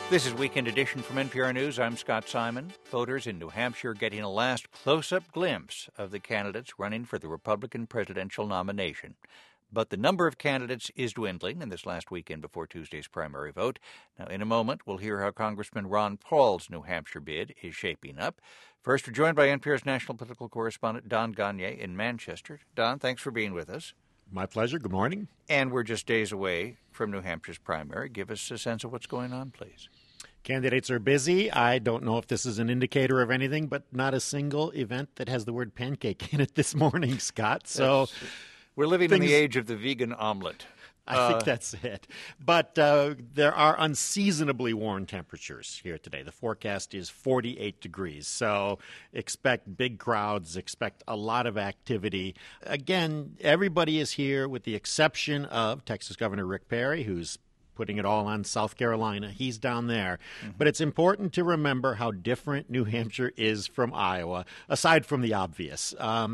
This is Weekend Edition from NPR News. I'm Scott Simon. Voters in New Hampshire getting a last close-up glimpse of the candidates running for the Republican presidential nomination. But the number of candidates is dwindling in this last weekend before Tuesday's primary vote. Now, in a moment, we'll hear how Congressman Ron Paul's New Hampshire bid is shaping up. First, we're joined by NPR's national political correspondent Don Gonyea in Manchester. Don, thanks for being with us. My pleasure. Good morning. And we're just days away from New Hampshire's primary. Give us a sense of what's going on, please. Candidates are busy. I don't know if this is an indicator of anything, but not a single event that has the word pancake in it this morning, Scott. So we're living in the age of the vegan omelet. I think that's it. But there are unseasonably warm temperatures here today. The forecast is 48 degrees. So expect big crowds, expect a lot of activity. Again, everybody is here with the exception of Texas Governor Rick Perry, who's putting it all on South Carolina. He's down there. Mm-hmm. But it's important to remember how different New Hampshire is from Iowa, aside from the obvious.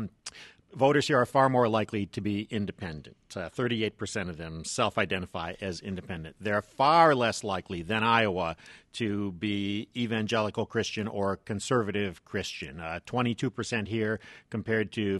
Voters here are far more likely to be independent. 38% of them self-identify as independent. They're far less likely than Iowa to be evangelical Christian or conservative Christian. 22% here compared to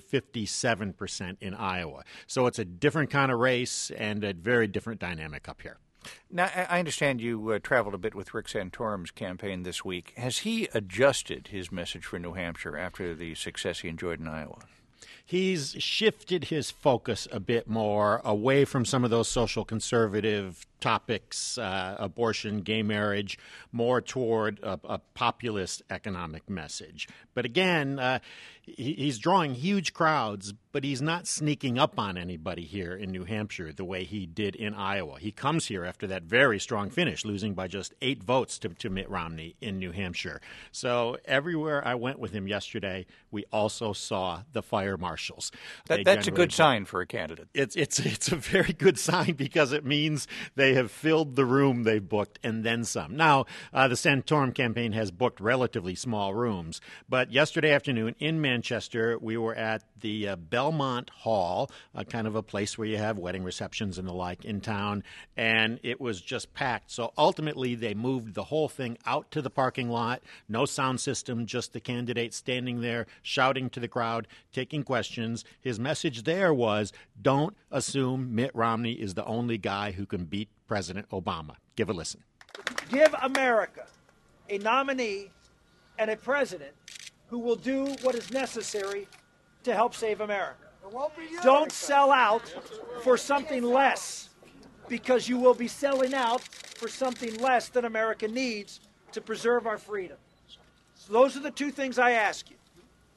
57% in Iowa. So it's a different kind of race and a very different dynamic up here. Now, I understand you traveled a bit with Rick Santorum's campaign this week. Has he adjusted his message for New Hampshire after the success he enjoyed in Iowa? He's shifted his focus a bit more away from some of those social conservative topics, abortion, gay marriage, more toward a populist economic message. But again, he's drawing huge crowds, but he's not sneaking up on anybody here in New Hampshire the way he did in Iowa. He comes here after that very strong finish, losing by just 8 votes to Mitt Romney in New Hampshire. So everywhere I went with him yesterday, we also saw the fire marshals. That's a good sign for a candidate. It's a very good sign because it means they have filled the room they've booked and then some. Now, the Santorum campaign has booked relatively small rooms, but yesterday afternoon in Manchester, we were at the Belmont Hall, kind of a place where you have wedding receptions and the like in town, and it was just packed. So ultimately, they moved the whole thing out to the parking lot, no sound system, just the candidate standing there shouting to the crowd, taking questions. His message there was, don't assume Mitt Romney is the only guy who can beat President Obama. Give a listen. Give America a nominee and a president who will do what is necessary to help save America. Don't sell out for something less, because you will be selling out for something less than America needs to preserve our freedom. So those are the two things I ask you.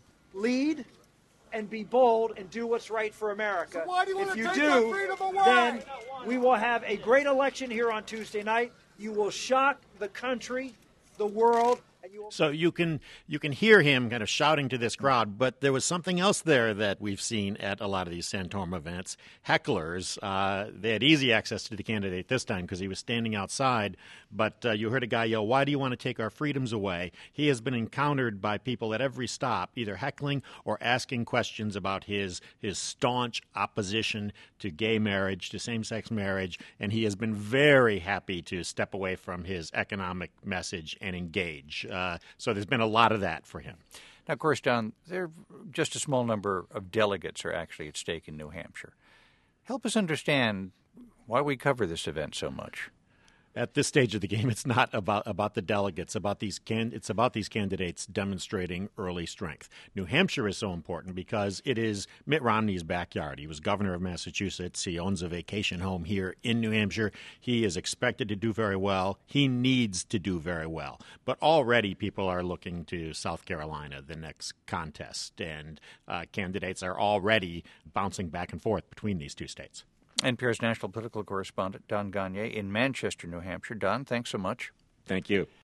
Lead and be bold and do what's right for America. So if you do, then we will have a great election here on Tuesday night. You will shock the country, the world. So you can hear him kind of shouting to this crowd, but there was something else there that we've seen at a lot of these Santorum events. Hecklers, they had easy access to the candidate this time because he was standing outside, but you heard a guy yell, "Why do you want to take our freedoms away?" He has been encountered by people at every stop, either heckling or asking questions about his staunch opposition to gay marriage, to same-sex marriage, and he has been very happy to step away from his economic message and engage. So there's been a lot of that for him. Now, of course, Don, just a small number of delegates are actually at stake in New Hampshire. Help us understand why we cover this event so much. At this stage of the game, it's not about the delegates. It's about these candidates demonstrating early strength. New Hampshire is so important because it is Mitt Romney's backyard. He was governor of Massachusetts. He owns a vacation home here in New Hampshire. He is expected to do very well. He needs to do very well. But already people are looking to South Carolina, the next contest, and candidates are already bouncing back and forth between these two states. NPR's national political correspondent Don Gonyea in Manchester, New Hampshire. Don, thanks so much. Thank you.